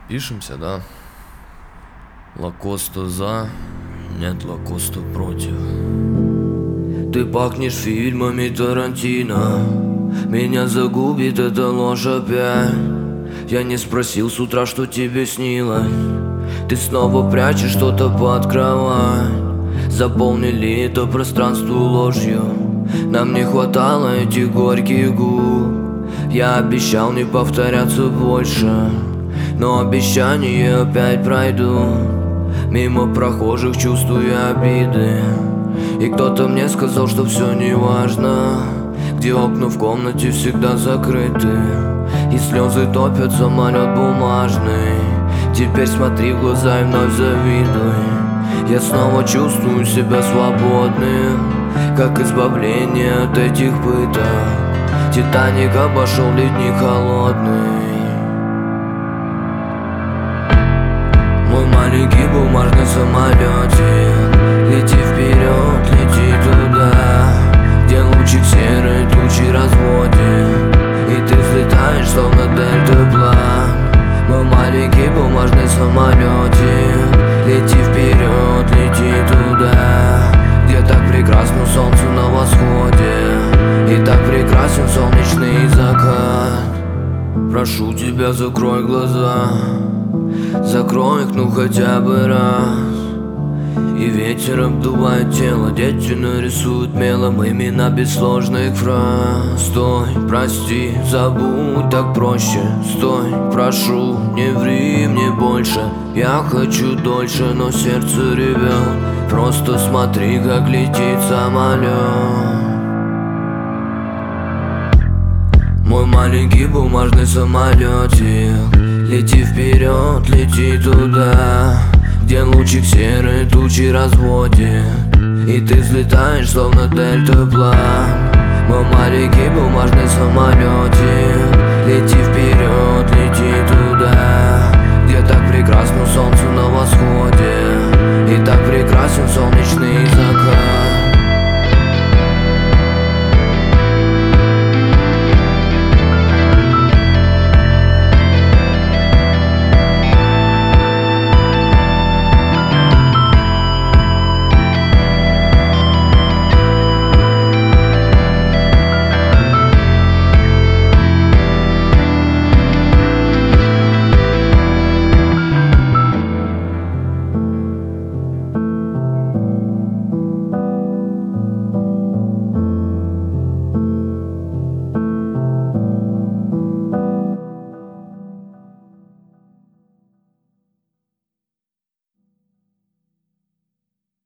Пишемся, да? Лакоста за, нет Лакоста против. Ты пахнешь фильмами Тарантино, меня загубит эта ложь опять. Я не спросил с утра, что тебе снилось. Ты снова прячешь что-то под кровать. Заполнили это пространство ложью. Нам не хватало этих горьких губ. Я обещал не повторяться больше, но обещания опять пройдут. Мимо прохожих чувствуя обиды. И кто-то мне сказал, что все не важно, где окна в комнате всегда закрыты, и слезы топят самолет бумажный. Теперь смотри в глаза и вновь завидуй. Я снова чувствую себя свободным, как избавление от этих пыток. Титаник обошел ледник холодный. Мой маленький бумажный самолетик, лети вперед, лети туда, где лучик серой тучи разводит, и ты взлетаешь, словно дельтаплан. Мой маленький бумажный самолетик, лети вперед, лети туда, где так прекрасно солнце на восходе, и так прекрасен солнечный закат. Прошу тебя, закрой глаза, закрой их, ну хотя бы раз. И ветер обдувает тело, дети нарисуют мелом имена без сложных фраз. Стой, прости, забудь, так проще. Стой, прошу, не ври мне больше. Я хочу дольше, но сердце ревет. Просто смотри, как летит самолет. Мой маленький бумажный самолетик, лети вперед, лети туда, где лучик серой тучи разводит, и ты взлетаешь, словно дельтаплан. Мой маленький бумажный самолетик, лети вперед, лети туда, где так прекрасно солнце на восходе, и так прекрасен солнечный закат.